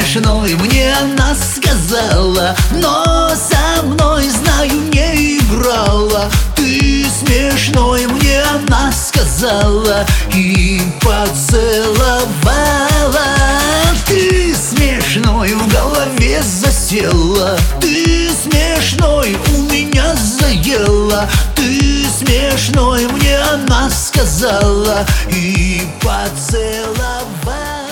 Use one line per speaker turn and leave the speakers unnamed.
смешной, мне она сказала, но со мной, знаю, не играла. Ты смешной, мне она сказала и поцеловала. Ты смешной, в голове засела. Ты смешной, у меня заела. Ты смешной, мне она сказала и поцеловала.